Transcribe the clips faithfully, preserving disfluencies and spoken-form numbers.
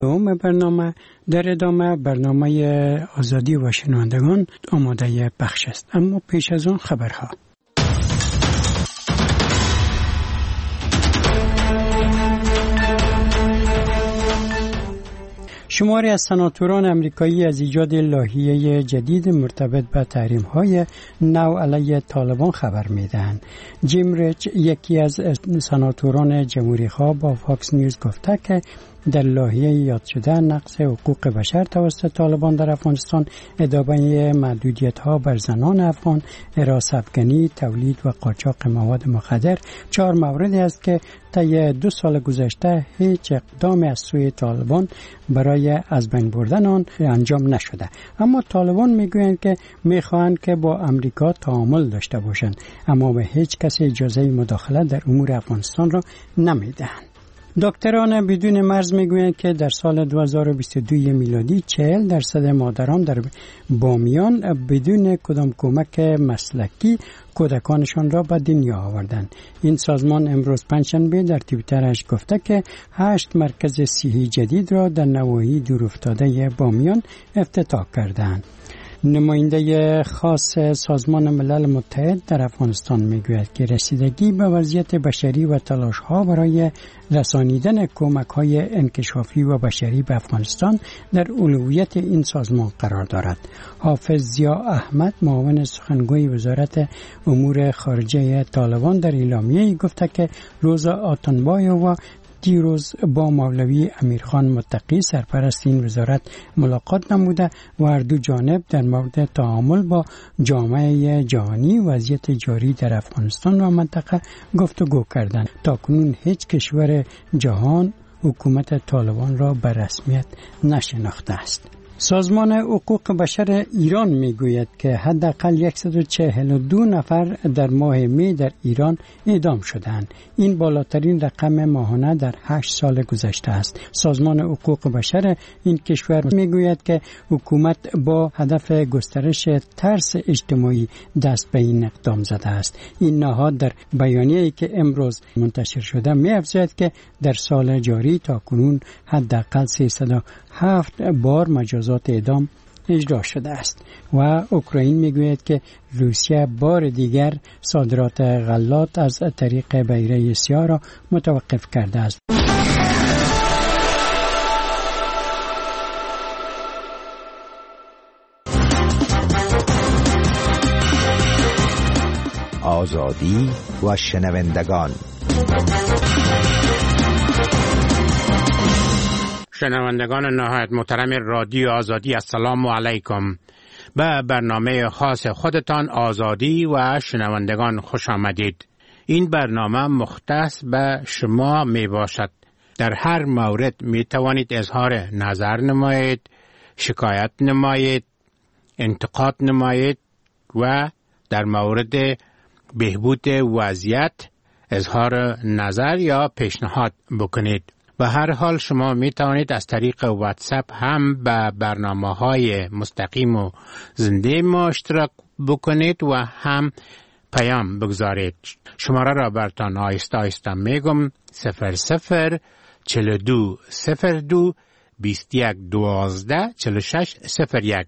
دوم برنامه در ادامه برنامه آزادی و شنوندگان آماده پخش است، اما پیش از آن خبرها. شماری از سناتوران امریکایی از ایجاد لایحه جدید مرتبط به تحریم‌های نو علیه طالبان خبر می‌دهند. جیم ریچ، یکی از سناتوران جمهوری‌خواه، با فاکس نیوز گفته که در لایحه یاد شده نقض حقوق بشر توسط طالبان در افغانستان، ادامه محدودیت‌ها بر زنان افغان، هراس افغانی، تولید و قاچاق مواد مخدر چهار موردی است که طی دو سال گذشته هیچ اقدامی از سوی طالبان برای از بین بردن آن انجام نشده. اما طالبان میگویند که میخواهند که با امریکا تعامل داشته باشند، اما به هیچ کسی اجازه مداخله در امور افغانستان را نمیدهند. دکتران بدون مرز میگویند که در سال دو هزار و بیست و دو میلادی چهل درصد مادران در بامیان بدون کدام کمک مسلکی کودکانشان را به دنیا آوردند. این سازمان امروز پنجشنبه در توییترش گفته که هشت مرکز صحی جدید را در نواحی دورافتاده بامیان افتتاح کردند. نماینده خاص سازمان ملل متحد در افغانستان میگوید که رسیدگی به وضعیت بشری و تلاش‌ها برای رسانیدن کمک‌های انکشافی و بشری به افغانستان در اولویت این سازمان قرار دارد. حافظ ضیا احمد، معاون سخنگوی وزارت امور خارجه طالبان، در اعلامیه‌ای گفته که روز آتنبای و دیروز با مولوی امیرخان متقی سرپرست این وزارت ملاقات نموده و هر دو جانب در مورد تعامل با جامعه جهانی وضعیت جاری در افغانستان و منطقه گفتگو کردند. تاکنون هیچ کشور جهان حکومت طالبان را به رسمیت نشناخته است. سازمان حقوق بشر ایران میگوید که حداقل صد و چهل و دو نفر در ماه می در ایران اعدام شدند. این بالاترین رقم ماهانه در هشت سال گذشته است. سازمان حقوق بشر این کشور میگوید که حکومت با هدف گسترش ترس اجتماعی دست به این اقدام زده است. این نهاد در بیانیه‌ای که امروز منتشر شده می‌افزاید که در سال جاری تاکنون حداقل سیصد و هفت بار مجازات اعدام اجرا شده است و اوکراین میگوید که روسیه بار دیگر صادرات غلات از طریق بحیره سیاه را متوقف کرده است. آزادی و شنوندگان. شنوندگان نهایت محترم رادیو آزادی، السلام علیکم. به برنامه خاص خودتان آزادی و شنوندگان خوش آمدید. این برنامه مختص به شما می باشد. در هر مورد می توانید اظهار نظر نمایید، شکایت نمایید، انتقاد نمایید و در مورد بهبود وضعیت اظهار نظر یا پیشنهاد بکنید. به هر حال شما می توانید از طریق واتساپ هم به برنامه‌های مستقیم و زنده ما اشتراک بکنید و هم پیام بگذارید. شماره را براتان آیسته آیسته میگم: صفر صفر چهل و دو صفر دو بیست و یک دوازده چهل و شش صفر یک.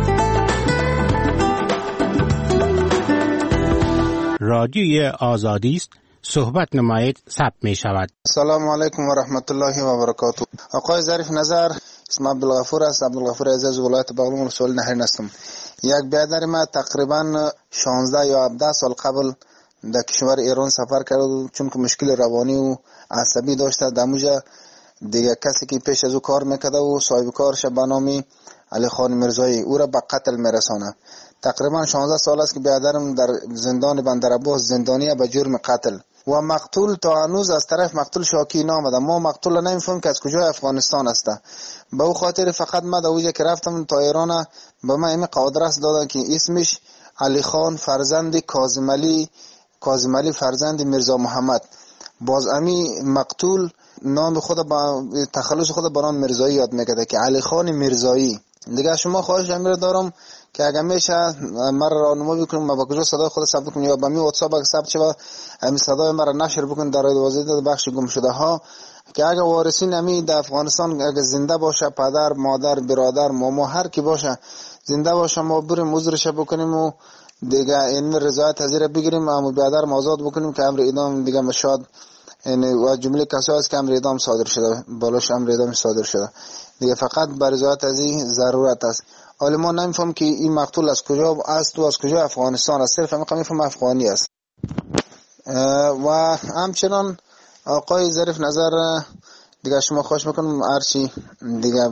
رادیوی آزادی است. صحبت نمایید ثبت می شود. سلام علیکم و رحمت الله و برکاته. آقای ظریف نظر، اسم عبدالغفور است. عبدالغفور عزیز، ولایت بغلان، رسول نهرین هستم. یک برادر ما تقریبا شانزده یا هفده سال قبل در کشور ایران سفر کرد، چون که مشکل روانی و عصبی داشته. دموجا دیگه کسی که پیش از او کار میکرده و صاحب کارش به نام علی خان میرزایی او را به قتل میرسانه. تقریبا شانزده سال است که برادرم در زندان بندرعباس زندانی به جرم قتل و مقتول تا هنوز از طرف مقتول شاکی نامده. ما مقتول نمیفهم که از کجای افغانستان است. به او خاطر فقط ما در اوجه که رفتم تا ایران به ما این قادرس دادن که اسمش علی خان فرزند کاظم علی کاظم علی فرزند میرزا محمد. باز امی مقتول نام خود با تخلص خود به نام میرزایی یاد میکرده که علی خان میرزایی. دیگه شما خواهش امیر دارم که اگر میشه مرا راهنمایی بکنم ما با کجا صدای خود ثبت کنم یا با می واتساپ اگه ثبت شود همین صدای مرا نشر بکن در رادیو آزادی بخش گم شده ها که اگر وارثین امی در افغانستان اگر زنده باشه، پدر، مادر، برادر، ماما، هر کی باشه زنده باشه، ما بریم عذرش بکنیم و دیگه این رضایت از زیر بگیریم، اما برادر آزاد بکنیم که امر اعدام دیگه مشاد یعنی و جمله کسایی است که امر اعدام صادر شده، بالاش امر اعدام صادر شده دیگه، فقط بر رضایت از این ضرورت است. حالا ما نمیفهم که این مقتول از کجا است و از کجا افغانستان است، صرف میفهم افغانی است. و همچنان آقای ظریف نظر دیگه شما خواهش میکنم هرچی دیگه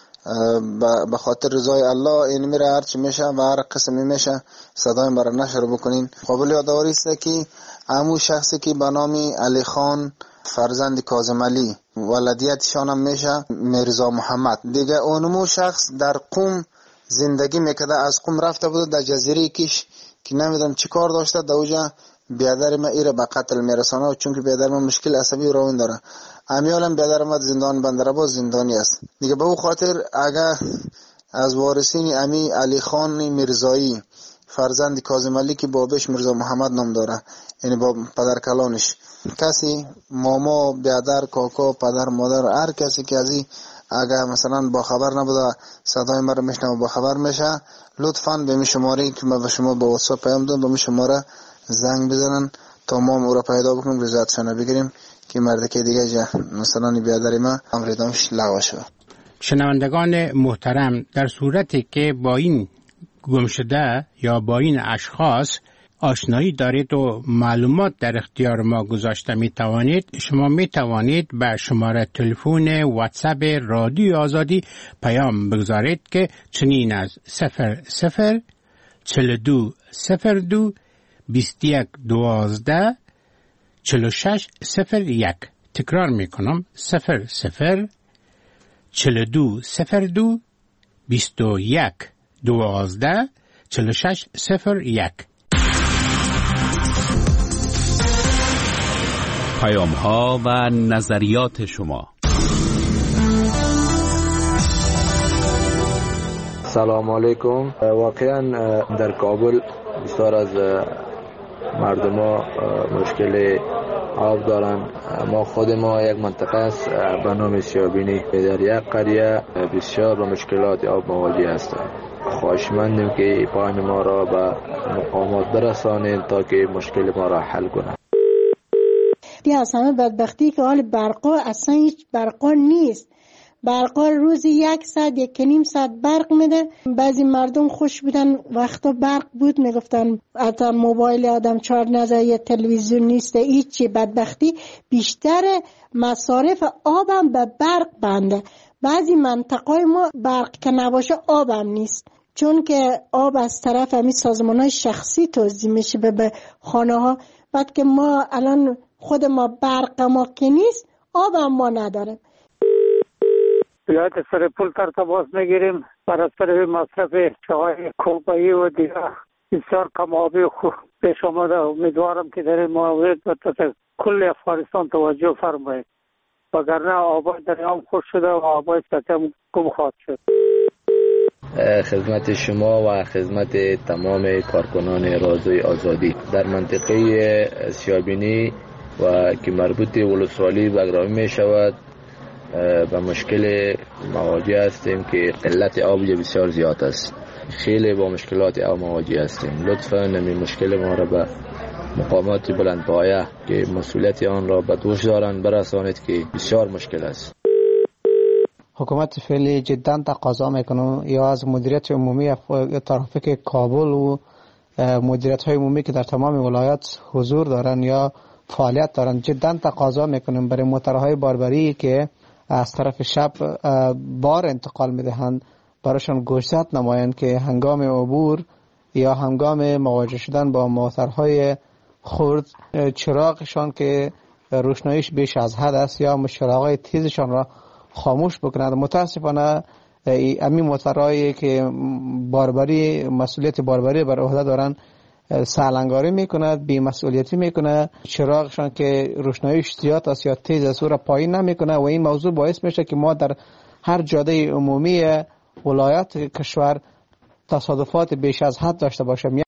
به خاطر رضای الله این میره هرچی میشه و هر قسمی میشه صدای برای نشر بکنین. قابل یادآوری است که همون شخصی که به نام علی خان فرزند کاظم علی ولدیتشان هم میشه میرزا محمد، دیگه اونمو شخص در قم زندگی میکرده، از قم رفته بود در جزیره کیش که نمیدونم چی کار داشته، در اوجا بیادر ما ایره به قتل میرسانه و چون که بیادر ما مشکل عصبی و روان داره، امیالم بیادر ما زندان بندرعباس زندانی است دیگه. به او خاطر اگر از وارثین امی علی خان میرزایی فرزند کاظم علی که بابش میرزا محمد نام داره، یعنی با پدر کلانش، کسی ماما، بیادر، کاکا، پدر، مادر، هر کسی که ازی اگر مثلا با خبر نبوده صدای ما رو میشنوه با خبر میشه، لطفاً به می شماره که ما به شما با واتساپ پیام دادم به می شماره زنگ بزنن تا ما او را پیدا بکنیم، رضایتشان بگیریم که مرد که دیگه جا مثلا بیادر ما امر اعدامش لغو شد. شنوندگان محترم، در صورتی که با این گمشده یا با این اشخاص آشنایی دارید و معلومات در اختیار ما گذاشته می توانید، شما می توانید به شماره تلفن واتساپ رادیو آزادی پیام بگذارید که چنین از صفر صفر چهل و دو صفر دو بیست و یک دوازده چهل و شش صفر یک. تکرار می کنم صفر صفر چهل و دو صفر دو بیست و یک دوازده چهل و شش صفر یک. پیام ها و نظریات شما. سلام علیکم. واقعا در کابل بسیار از مردم ها مشکل آب دارن. ما خود ما یک منطقه است به نام سیابینی، در یک قریه بسیار با مشکلات آب مواجه هستند. خواهشمندیم که پایین ما را به مقامات برسانید تا که مشکل ما را حل کنند. دی از همه بدبختی که حال برقا اصلا هیچ برقا نیست. برقا روزی یک ساعت یک نیم ساعت برق میده. بعضی مردم خوش بودن وقتا برق بود میگفتن حتی موبایل آدم چارج نزد، یه تلویزیون نیست، هیچی. بدبختی بیشتر مصارف آبم به برق بنده. بعضی منطقه ما برق که نباشه آبم نیست، چون که آب از طرف همین سازمان‌های شخصی توزیع میشه به خانه ها. بعد که ما الان خود ما برق ما که نیست، آب هم ما نداریم. یاد سر پول ترتباس میگیریم برای سر مصرف چای کوبایی و دیگه بسیار کم آبی خوب پیش آمده. امیدوارم که در این مورد کل افغانستان توجه فرمایید، وگرنه آبای دریام خوش شده و آبای سطح هم گم خواهد شد. خدمت شما و خدمت تمام کارکنان رادیوی آزادی در منطقه سیابینی و که مربوط ولسوالی بگرامی می شود به مشکل مواجه هستیم که قلت آب بسیار زیاد است. خیلی با مشکلات آب مواجه هستیم. لطفاً این مشکل ما را به مقامات بلندپایه که مسئولیت آن را به دوش دارند برسانید که بسیار مشکل است. حکومت فعلی جدا تقاضا میکنه یا از مدیریت عمومی ترافیک کابل و مدیریت های عمومی که در تمام ولایات حضور دارن یا فعالیت دارن، جدا تقاضا میکنیم برای موترهای باربری که از طرف شب بار انتقال میدهند براشون گوشزد نمایند که هنگام عبور یا هنگام مواجه شدن با موترهای خرد چراغشان که روشناییش بیش از حد است یا چراغهای تیزشان را خاموش بکنند. متاسفانه همین موترهایی که باربری مسئولیت باربری بر عهده دارن سالنگاری میکند، بی مسئولیتی میکنه، چراغشان که روشناییش زیاد است یا تیز است او را پایین نمیکنه و این موضوع باعث میشه که ما در هر جاده عمومی ولایت کشور تصادفات بیش از حد داشته باشیم.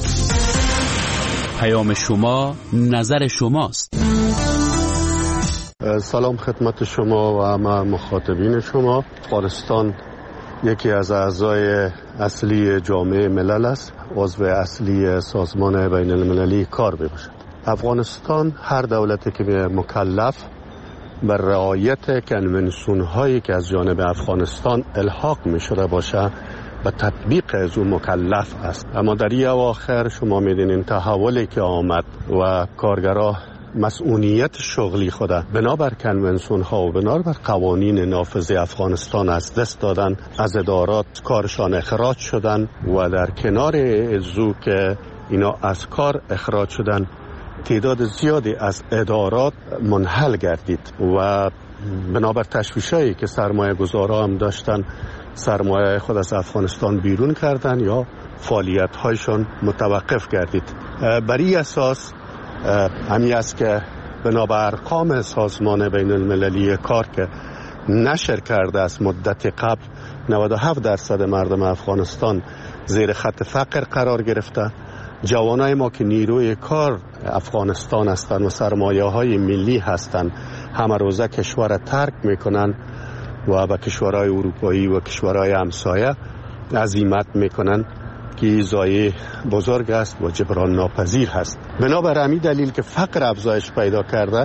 پیام شما نظر شماست. سلام خدمت شما و همه مخاطبین شما. افغانستان یکی از اعضای اصلی جامعه ملل است، عضو اصلی سازمان بین المللی کار بباشد. افغانستان هر دولتی که مکلف بر رعایت کنونسیون هایی که از جانب افغانستان الحاق می شده باشه به تطبیق از اون مکلف است. اما در این اواخر شما میدونین تحولی که آمد و کارگرها مسئولیت شغلی خود بنابر کنونسیون ها و بنابر قوانین نافذ افغانستان از دست دادن، از ادارات کارشان اخراج شدن و در کنار ازو که اینا از کار اخراج شدن تعداد زیادی از ادارات منحل گردید و بنابر تشویشایی که سرمایه گذارا هم داشتن سرمایه خود از افغانستان بیرون کردن یا فعالیت هایشان متوقف گردید. بر این اساس همی است که بنابر ارقام سازمان بین المللی کار که نشر کرده از مدت قبل نود و هفت درصد مردم افغانستان زیر خط فقر قرار گرفته. جوانای ما که نیروی کار افغانستان هستند و سرمایه های ملی هستند همه روزه کشور ترک میکنن و به کشورهای اروپایی و کشورهای همسایه عزیمت میکنن که ضایعه بزرگ است و جبران ناپذیر هست. بنابر همین دلیل که فقر افزایش پیدا کرده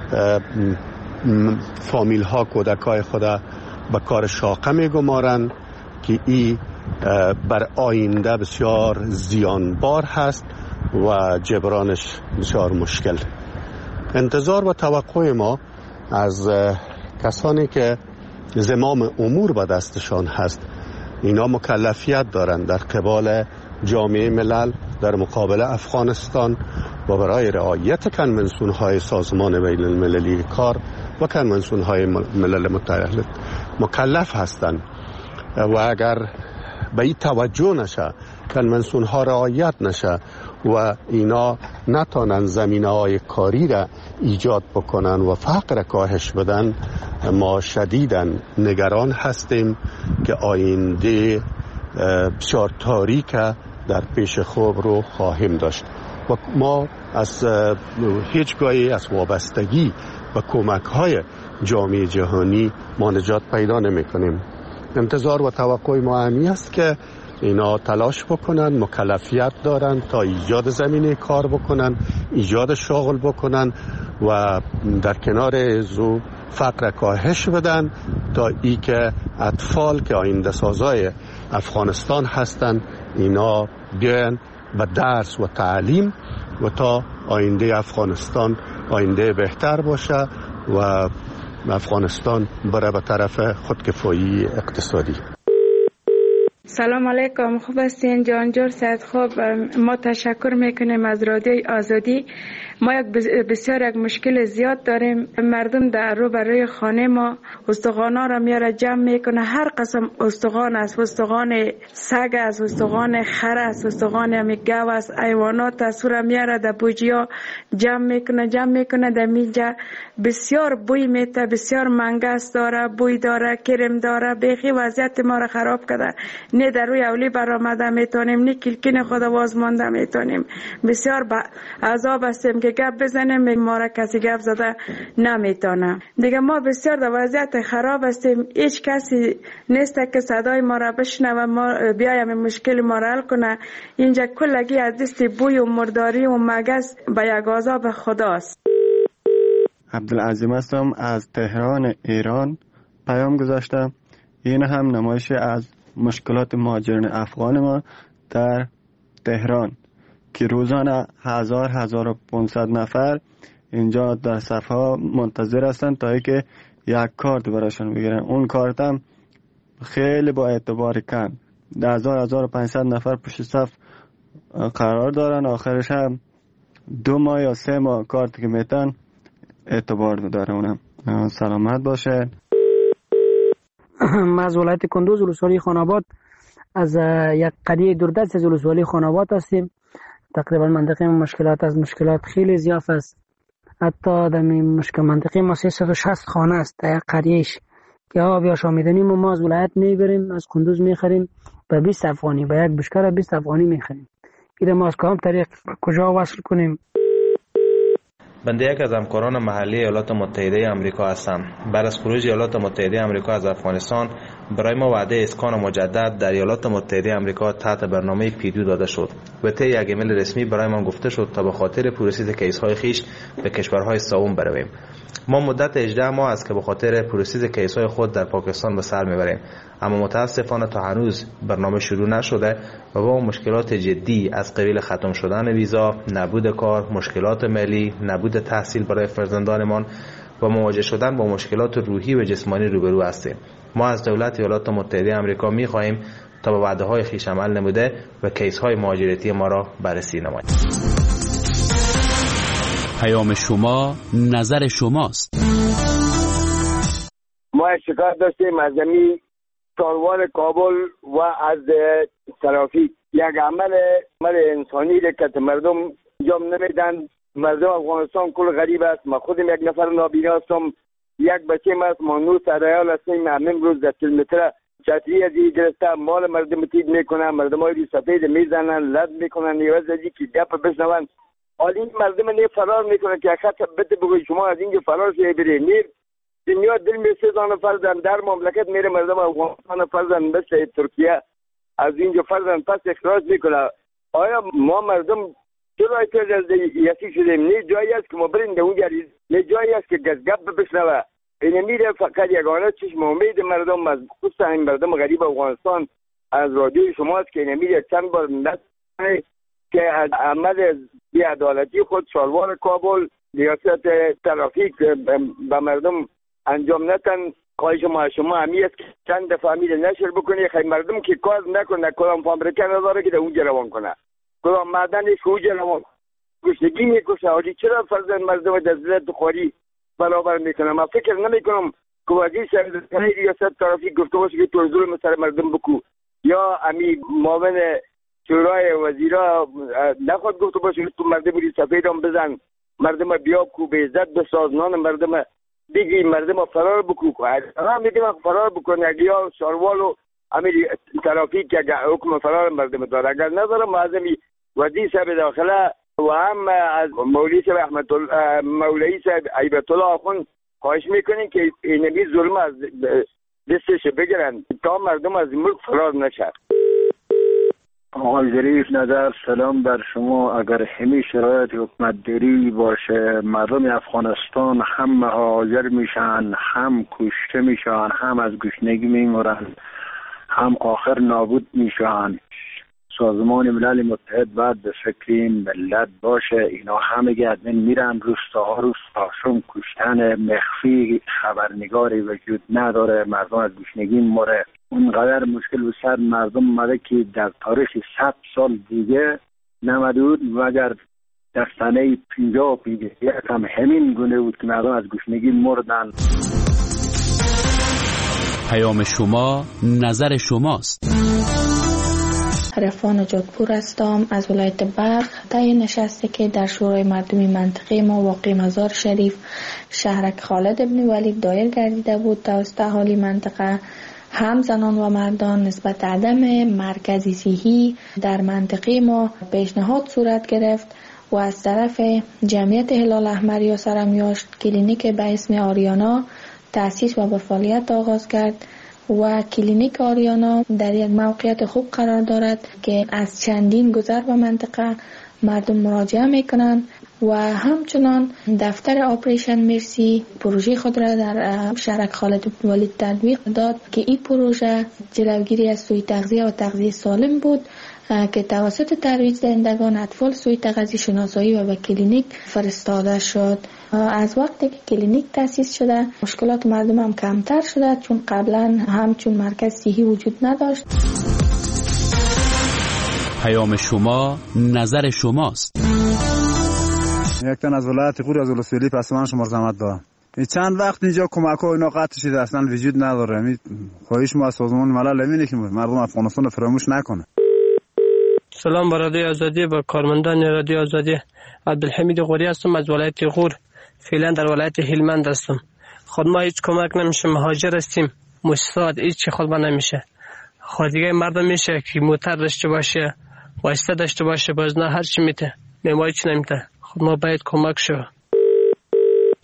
فامیل ها کودکای خدا به کار شاقه میگمارند که این بر آینده بسیار زیانبار هست و جبرانش بسیار مشکل. انتظار و توقع ما از کسانی که زمام امور به دستشان هست اینا مکلفیت دارند در قبال جامعه ملل در مقابل افغانستان و برای رعایت کنونسیون های سازمان بین المللی کار و کنونسیون های ملل متحد مکلف هستند و اگر به این توجه نشه کنونسیون ها رعایت نشه و اینا نتانن زمینه های کاری را ایجاد بکنن و فقر کاهش بدن ما شدیداً نگران هستیم که آینده بسیار تاریک در پیش خوب رو خواهیم داشت و ما از هیچگاهی از وابستگی و کمک های جامعه جهانی ما نجات پیدا نمی کنیم. انتظار و توقع ما همی است که اینا تلاش بکنن، مکلفیت دارن تا ایجاد زمینه کار بکنن، ایجاد شغل بکنن و در کنار ازو فقر کاهش بدن تا ای که اطفال که آینده سازای افغانستان هستن اینا بیان به درس و تعلیم و تا آینده افغانستان آینده بهتر باشه و افغانستان بره به طرف خودکفایی اقتصادی. سلام علیکم، خوب هستین؟ جانجور سعید خوب. ما تشکر میکنیم از رادیوی آزادی. ما یک بسیار یک مشکل زیاد داریم. مردم در رو برای خانه ما استخوانا را میاره جمع میکنه. هر قسم استخوان است، استخوان سگ است، استخوان خر است، استخوان همی گاو است، حیوانات است، را میاره در بوجیا جمع میکنه جمع میکنه در میجا. بسیار بوی میته، بسیار منگس داره، بوی داره، کرم داره. بیخی وضعیت ما را خراب کرده. نه در روی اولی برآمده میتونیم، نه کلکین خود باز مانده میتونیم. بسیار با عذاب هستیم که گپ بزنیم، ما را کسی گپ زده نمیتونه. دیگه ما بسیار در وضعیت خراب هستیم. هیچ کسی نیست که صدای ما را بشنوه و ما بیایم مشکل ما را حل کنه. اینجا کلگی از دست بوی و مرداری و مگس به یک عذاب خداست. عبدالعظیم هستم از تهران ایران پیام گذاشتم. این هم نمایش از مشکلات مهاجرین افغان ما در تهران که روزانه هزار هزار و پانصد نفر اینجا در صفحه منتظر هستند تا اینکه یک کارت براشون بگیرن. اون کارت هم خیلی با اعتبار کم، هزار هزار و پانصد نفر پشت صف قرار دارن. آخرش هم دو ماه یا سه ماه کارت که میتن اعتبار داره. اونم سلامت باشه. ما از ولایت کندوز ولسوالی خاناباد از یک قریه دوردست از ولسوالی خاناباد هستیم. تقریبا منطقه مشکلات از مشکلات خیلی زیاد است. حتی در مشکل منطقه ما سیصد و شصت خانه است در یک قریهش که آب یا شامیدنیم و ما از ولایت میبریم، از کندوز میخریم به بیست افغانی، به یک بشکر بیست افغانی میخریم. این ما از کدام طریق کجا وصل کنیم؟ بنده یک از همکاران محلی ایالات متحده آمریکا هستم. بعد از خروج ایالات متحده آمریکا از افغانستان برای ما وعده اسکان مجدد در ایالات متحده آمریکا تحت برنامه پیدو داده شد و طی یک ایمیل رسمی برای ما گفته شد تا به خاطر پروسس کیس‌های خیش به کشورهای سوم برویم. ما مدت هجده ماه است که به خاطر پروسس کیس‌های خود در پاکستان به سر میبریم، اما متاسفانه تا هنوز برنامه شروع نشده و با مشکلات جدی از قبیل ختم شدن ویزا، نبود کار، مشکلات مالی، نبود تحصیل برای فرزندانمان و مواجه شدن با مشکلات روحی و جسمانی روبرو هستیم. ما از دولت ایالات متحده آمریکا می‌خواهیم تا به وعده‌های خویش عمل نموده و کیس‌های مهاجرتی ما را بررسی نماید. پیام شما نظر شماست. ما شکایت داشتیم از زمین کاروان کابل و از ترافیک. یک عمل عمل انسانی را که مردم انجام نمیدن. مردم افغانستان کل غریب است. ما خودم یک نفر نابینا هستم، یک بچه ما است، ما نو سرایال هستیم. همین روز در کیلومتر چتری از این گرفته مال مردم تید میکنن، مردم های سفید میزنن، لد میکنن، یواز از این که گپ بشنون. حالا این مردم نه فرار میکنن که خط بده بگوی شما از اینجا فرار شده بری نیر دنیا دل می سیزان فرزن در مملکت میره مردم افغانستان فرزن مثل ترکیه از اینجا فرزن پس اخراج میکنه. آیا ما مردم چرا اعتراض از یسی شدیم؟ نه جایی است که ما بریم در اونجا، نه جایی است که گپ بشنوه. این میره فقط یگانه چشم امید مردم از خصوصا این مردم غریب افغانستان از رادیوی شماست که این میره چند بار نتونه که از عمل بی‌عدالتی خود شالوار کابل ریاست ترافیک به مردم انجام نتن. خواهش ما شما همی است که چند دفعه میره نشر بکنی خیلی مردم که کار نکنه، کدام فابریکه نداره که در اونجا روان کنه، کدام معدنش اونجا روان گشنگی میکشه. حالی چرا فرزند مردم در ذلت خواری برابر میکنه؟ من فکر نمیکنم که وزیر سرزنی ریاست ترافیک گفته باشه که تو ظلم سر مردم بکو، یا امی معاون شورای وزیرا نخواد گفته باشه تو مردم ری سفیدم بزن، مردم بیا کو به عزت بساز، نان مردم بگی، مردم فرار بکو. هم میگه فرار بکنه اگه یا شاروال و امیر ترافیک که حکم فرار مردم داره، اگر نداره معظمی وزیر صاحب داخله و هم از مولوی صاحب احمد الله مولوی صاحب ایبت الله آخوند خواهش میکنین که اینمی ظلم از دستش بگیرن تا مردم از ملک فرار نشه. آقای ظریف نظر، سلام بر شما. اگر همین شرایط حکومت داری باشه مردم افغانستان هم مهاجر میشن، هم کشته میشن، هم از گشنگی میمرن، هم آخر نابود میشن. سازمان ملل متحد باید به فکر این ملت باشه. اینا همه گردن میرن روستاها روستاشون کشتن مخفی، خبرنگاری وجود نداره، مردم از گشنگی مره. اونقدر مشکل و سر مردم مده که در تاریخ صد سال دیگه نمدود مگر در سنه پینجاه و پینجاه یک هم همین گونه بود که مردم از گشنگی مردن. پیام شما نظر شماست. عرفان جادپور هستم از ولایت بلخ. طی نشستی که در شورای مردمی منطقه ما واقع مزار شریف شهرک خالد ابن ولید دایر گردیده بود توسط اهالی منطقه، هم زنان و مردان نسبت عدم مرکزی صحی در منطقه ما پیشنهاد صورت گرفت و از طرف جمعیت هلال احمر یا سرمیاشت کلینیک به اسم آریانا تأسیس و به فعالیت آغاز کرد و کلینیک آریانا در یک موقعیت خوب قرار دارد که از چندین گذر به منطقه مردم مراجعه میکنند و همچنان دفتر آپریشن مرسی پروژه خود را در شهرک خالد بن ولید تطبیق داد که این پروژه جلوگیری از سوء تغذیه و تغذیه سالم بود که توسط ترویج دهندگان اطفال سوء تغذیه شناسایی و به کلینیک فرستاده شد. از وقتی که کلینیک تأسیس شده مشکلات مردم هم کمتر شده، چون قبلا همچون مرکز صحی وجود نداشت. پیام شما نظر شماست. یک تن از ولایت غور از ولسوالی پسمان شما زحمت دارم. چند وقت اینجا کمک ها اینا قطع شده، اصلا وجود نداره. می خواهش ما از سازمان ملل همینه که مردم افغانستان فراموش نکنه. سلام بر رادیو آزادی، با کارمندان رادیو آزادی. عبدالحمید غوری هستم از ولایت غور، فعلا در ولایت هلمند هستم. خود ما هیچ کمک نمیشه، مهاجر هستیم، مستعد هیچ خود ما نمیشه. خودیگه مردم میشه که موتر داشته باشه، واسطه داشته باشه، باز نه هر چی میته، نمایی چی نمیته. خود ما باید کمک شو.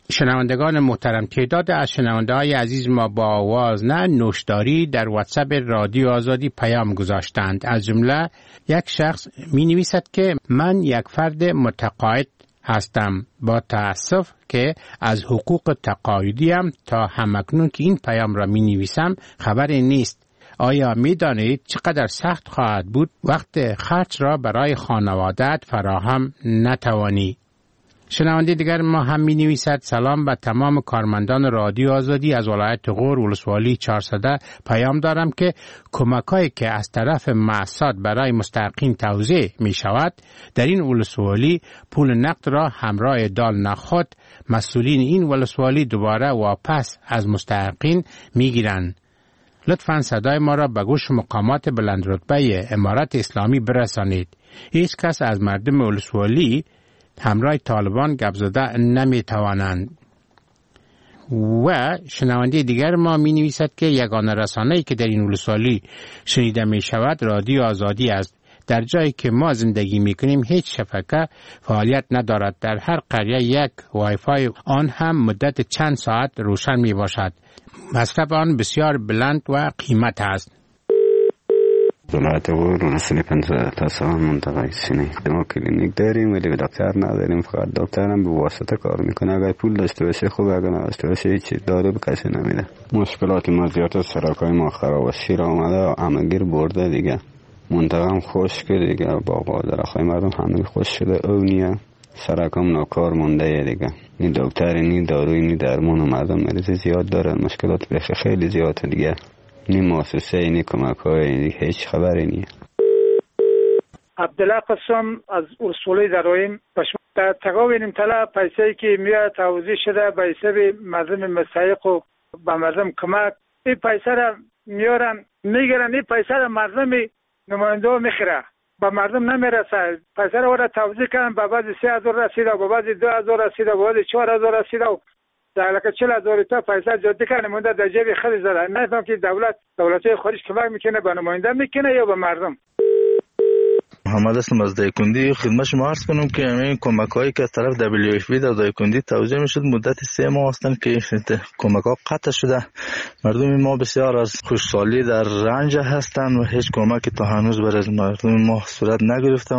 شنوندگان محترم، تعداد از شنونده های عزیز ما با آواز نه نوشداری در واتساپ رادیو آزادی پیام گذاشتند. از جمله یک شخص می نویسد که من یک فرد متقاعد هستم، با تأسف که از حقوق تقاعدیم تا همکنون که این پیام را می نویسم خبری نیست. آیا می دانید چقدر سخت خواهد بود وقت خرج را برای خانواده‌ات فراهم نتوانی؟ شنونده دیگر ما هم می نویسد سلام به تمام کارمندان رادیو آزادی از ولایت غور ولسوالی چهارصد. پیام دارم که کمک‌هایی که از طرف مؤسسات برای مستحقین توزیع می شود در این ولسوالی پول نقد را همراه دال نخود مسئولین این ولسوالی دوباره واپس از مستحقین می گیرند. لطفاً صدای ما را به گوش مقامات بلند رتبه امارت اسلامی برسانید. هیچ کس از مردم ولسوالی همراه طالبان گپ زده نمی توانند. و شنونده دیگر ما می نویسد که یگانه رسانه‌ای که در این ولسوالی شنیده می شود رادیو آزادی است. در جایی که ما زندگی می کنیم هیچ شبکه فعالیت ندارد. در هر قریه یک وای فای آن هم مدت چند ساعت روشن می باشد. مصرف آن بسیار بلند و قیمت است. ولایت غور ولسوالی پنجاه تا سال منطقه سینه. ما کلینیک داریم ولی دکتر نداریم، فقط دکترم به واسطه کار میکنه. اگر پول داشته باشه خوبه، اگر نداشته باشه هیچ دارو به کسی نمیده. مشکلات ما زیاد است، سرکای ما خراب است، شیر آمده همگیر برده دیگه. منطقه هم خشک دیگه، باغ و درختای مردم همه خشک شده، اونیه سرکام ناکار مونده دیگه. نی دکتر نی داروی نی درمان، مردم مریض زیاد دارن، مشکلات بخی خیلی زیاده دیگه. نی مؤسسه نی کمک های هیچ خبری نی. عبدالله قسم از ولسوالی درایم. در تقاوین طلا پیسه‌ای که میاد توزیع شده به حساب مردم مستحق و به مردم کمک، این پیسه را میارن میگیرن، این پیسه را مردم نماینده میخره، به مردم نمیرسه. پیسه را ورا توزیع کردن، به بعضی سه هزار رسیده، به بعضی دو هزار رسیده، به بعضی چهار هزار رسیده و در لکه چهل هزار تا پیسه جدی کنه مونده در جیب خیلی زده. نمیدونم که دولت دولت‌های خارج کمک میکنه به نماینده میکنه یا به مردم. محمد هستم از دایکندی. خدمت شما عرض کنم که این کمک هایی که از طرف دبلیو اف پی در دایکندی توزیع میشد مدت سه ماه هستند که کمک ها قطع شده. مردم ما بسیار از خوشحالی در رنج هستند و هیچ کمکی تا هنوز برای مردم ما صورت نگرفته.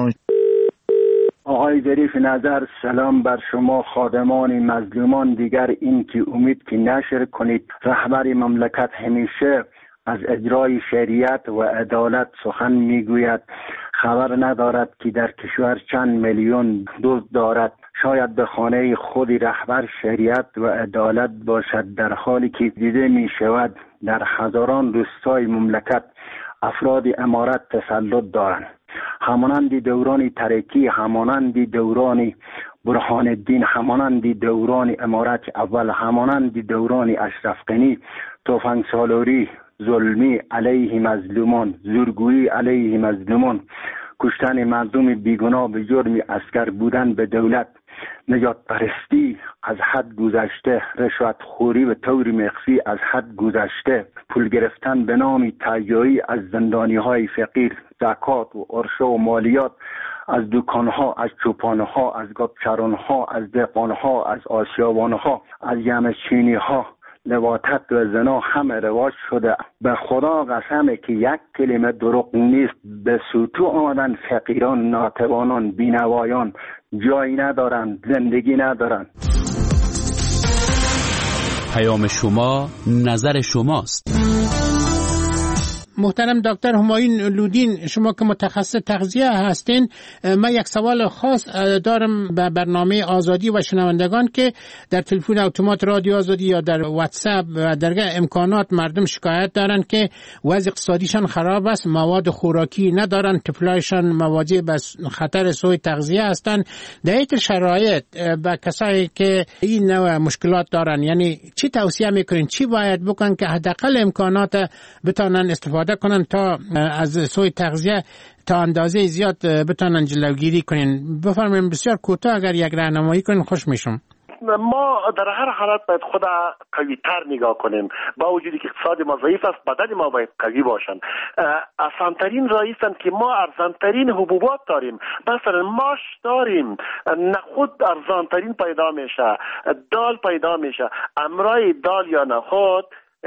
آقای ظریف نظر، سلام بر شما خادمان مظلومان. دیگر این که امید که نشر کنید. رهبر مملکت همیشه از اجرای شریعت و عدالت سخن میگوید، خبر ندارد که در کشور چند میلیون دزد دارد. شاید به خانه خود رهبر شریعت و عدالت باشد، در حالی که دیده می شود در هزاران روستای مملکت افراد امارت تسلط دارند. همانند دوران ترکی، همانند دوران برهان الدین، همانند دوران امارت اول، همانند دوران اشرف غنی، تفنگ سالاری، ظلمی علیه مظلومان، زورگویی علیه مظلومان، کشتن مردم بیگناه به جرم اسکر بودن به دولت، نجات پرستی از حد گذشته، رشوت خوری به طور مخفی از حد گذشته، پول گرفتن به نام تهیایی از زندانی های فقیر، زکات و عرشه و مالیات از دکانها، از چوپانها، از گابچرانها، از دهقانها، از آسیابانها، از یمچینی ها، لواطت و زنا همه رواج شده. به خدا قسمه که یک کلمه دروغ نیست. به سوتو آمدن فقیران، ناتوانان، بینوایان، جایی ندارن، زندگی ندارن. پیام شما نظر شماست. محترم دکتر همایون لودین، شما که متخصص تغذیه هستین، من یک سوال خاص دارم به برنامه آزادی و شنوندگان که در تلفن اتومات رادیو آزادی یا در واتساپ و درگاه امکانات مردم شکایت دارن که وضع اقتصادیشان خراب است، مواد خوراکی ندارن، طفلایشان مواجه به خطر سوء تغذیه هستند. در این شرایط به کسایی که این نوع مشکلات دارن، یعنی چی توصیه میکنین، چی باید بکنن که حداقل امکانات بتونن استفاده کنن تا از سوء تغذیه تا اندازه زیاد بتونن جلوگیری کنین؟ بفرمایید بسیار کوتاه اگر یک راهنمایی کنین خوش میشم. ما در هر حالت باید خود قوی تر نگاه کنیم. با وجودی که اقتصاد ما ضعیف است، بدن ما باید قوی باشن. آسانترین راه است که ما ارزانترین حبوبات داریم. مثلا ماش داریم، نخود ارزانترین پیدا میشه، دال پیدا میشه. امرای دال یا نخود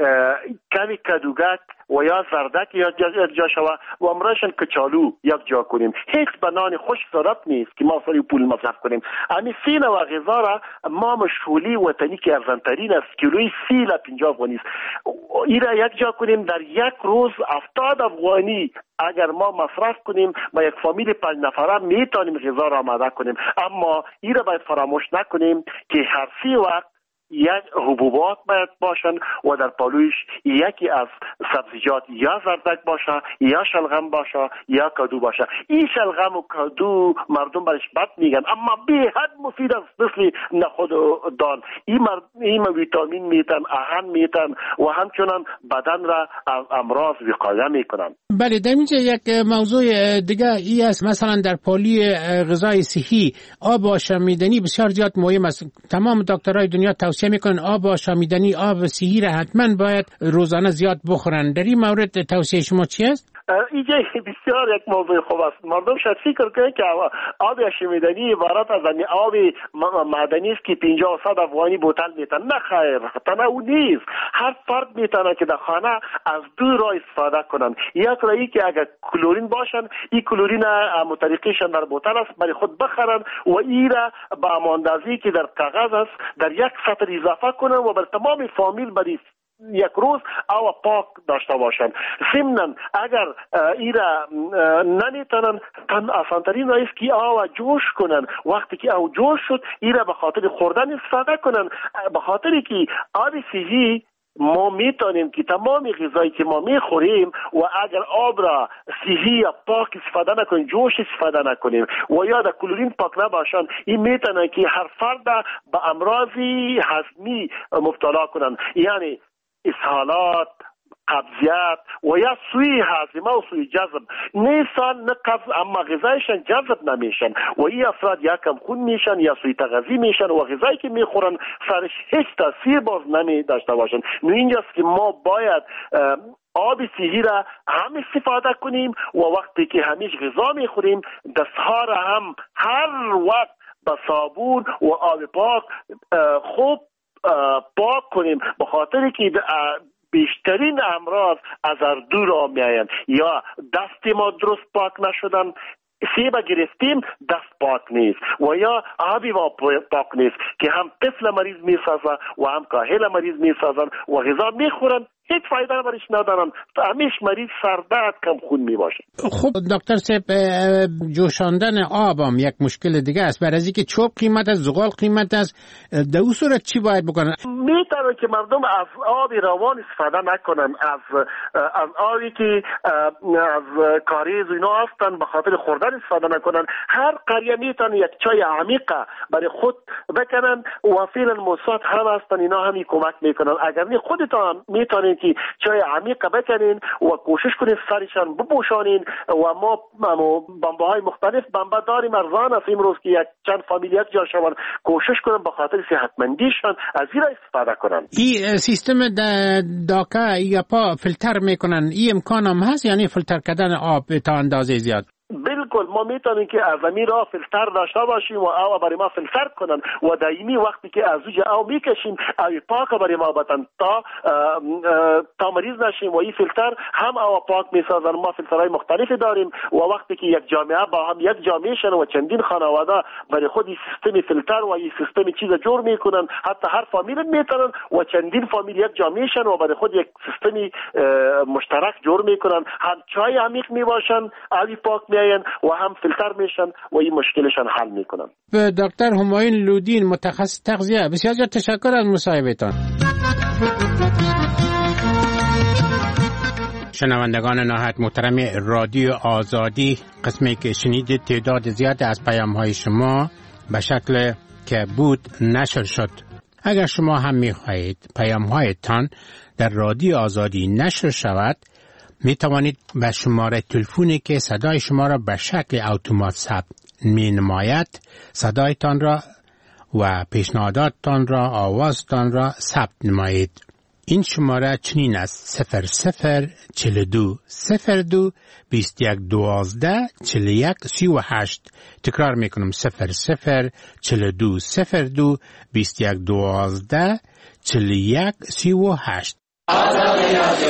کمی کدوگک و یا زردک یا یک جا شوه و امرایشن کچالو یک جا کنیم. هیچ بنان خوش ضرورت نیست که ما سری پول مصرف کنیم. امی سین و غذا را ما مشغولی وطنی که ارزانترین است، کیلوی سی الی پنجاه افغانی است. این را یک جا کنیم در یک روز هفتاد افغانی اگر ما مصرف کنیم با یک فامیل پنج نفره میتونیم غذا را آماده کنیم. اما این را باید فراموش نکنیم که هر سی وقت یک حبوبات باید باشن و در پالویش یکی از سبزیجات یا زردک باشه یا شلغم باشه یا کدو باشه. این شلغم و کدو مردم برش بد میگن اما به حد مفید است، مثل نخود و دال. این مرد این ویتامین میتن، آهن میتن و همچنان بدن را از امراض وقایه میکنن. بله، در اینجا یک موضوع دیگه ای است، مثلا در پالی غذای صحی آب آشامیدنی بسیار زیاد مهم است. تمام دکترای دنیا توصیه میکنن آب آشامیدنی، آب صحی را حتما باید روزانه زیاد بخورن. در این مورد توصیه شما چی است؟ اینجا بسیار یک موضوع خوب است. مردم شاید فکر کنند که آب آشامیدنی عبارت از آب معدنی است که پنجاه و صد افغانی بوتل میتن. نه خیر، تنها او نیست. هر فرد میتونه که در خانه از دو راه استفاده کنن. یک راهی که اگر کلورین باشن، این کلورین متریقیشان در بوتل است برای خود بخرن و این را با اندازه‌ای که در کاغذ است در یک سطر اضافه کنن و بر تمام فامیل برای یک روز آب پاک داشته باشن. ضمناً اگر ایرا نمیتونن، تن آسانترین راه است که آب جوش کنن. وقتی که آب جوش شد ایرا به خاطر خوردن استفاده کنن، به خاطری که آب صحی ما میتونیم که تمام غذایی که ما میخوریم و اگر آب را صحی یا پاک استفاده نکنیم، جوش استفاده نکنیم و یا در کلورین پاک نباشن، این میتونه که هر فرد به امراضی هضمی مبتلا کنن، یعنی اسهالات، قبضیت و یا سوی هاضمه و سوی جذب. نیستان نه قبض اما غذایشان جذب نمیشن و این افراد یا کم خون میشن یا سوی تغذی میشن و غذایی که میخورن سرش هیچ تاثیر باز نمی داشته باشن. نو اینجاست که ما باید آب صحی را هم استفاده کنیم و وقتی که همیش غذا میخوریم دستها را هم هر وقت با صابون و آب پاک خوب پاک کنیم، به خاطر که بیشترین امراض از اردو را میآیند. یا دست ما درست پاک نشدن، سیب گرفتیم دست پاک نیست و یا آبی ما پاک نیست که هم طفل مریض میسازن و هم کاهل مریض میسازن و غذا میخورن هیچ فایده برش ندارن، همیش مریض سردرد کم خون می باشه. خب دکتر صاحب، جوشاندن آب هم یک مشکل دیگه است. برای اینکه چوب قیمت است، زغال قیمت است، در اون صورت چی باید بکنن؟ میتونه که مردم از آب روان استفاده نکنن، از از آبی که از کاریز و اینا هستن به خاطر خوردن استفاده نکنن. هر قریه میتونه یک چای عمیق برای خود بکنن و فعلا موساد هم هستن، اینا هم کمک میکنن. اگر نه خودتان میتونین که چای عمیق بکنین و کوشش کنین سرشان بپوشانین و ما بمبه های مختلف بمبه داریم ارزان است امروز که یک چند فامیل یک جا شون، کوشش کنن به خاطر صحتمندیشان از این استفاده کنن. این سیستم داکا یا پا فیلتر میکنن، این امکان هم هست، یعنی فیلتر کردن آب تا اندازه زیاد؟ بالکل ما میتونیم که از امیر را فیلتر داشته باشیم و آب برای ما فیلتر کنن و دائمی وقتی که از اوج آب میکشیم آب پاک برای ما بدن تا تا مریض نشیم و این فیلتر هم آب پاک میسازن. ما فیلترهای مختلفی داریم و وقتی که یک جامعه با هم یک جامعه شن و چندین خانواده برای خود این سیستم فیلتر و این سیستم چیز جور میکنن، حتی هر فامیل میتونن و چندین فامیل یک جامعه شن و برای خود یک سیستم مشترک جور میکنن، هم چای عمیق میباشن، آب پاک می و هم فیلتر میشن و این مشکلشان حل میکنن. به دکتر همایون لودین، متخصص تغذیه، بسیار زیاد تشکر از مصاحبهتان. شنوندگان نهایت محترم رادیو آزادی، قسمی که شنیدید تعداد زیاد از پیام های شما به شکل که بود نشر شد. اگر شما هم میخواهید پیام هایتان در رادیو آزادی نشر شود، می توانید به شماره تلفنی که صدای شما را به شکل اتومات ثبت می نماید صدایتان را و پیشنهاداتتان را آوازتان را ثبت نمایید. این شماره چنین است: صفر صفر چل دو صفر دو بیست یک دوازده چل یک سی و هشت. تکرار میکنم: صفر صفر چل دو صفر دو بیست یک دوازده چل یک سی و هشت.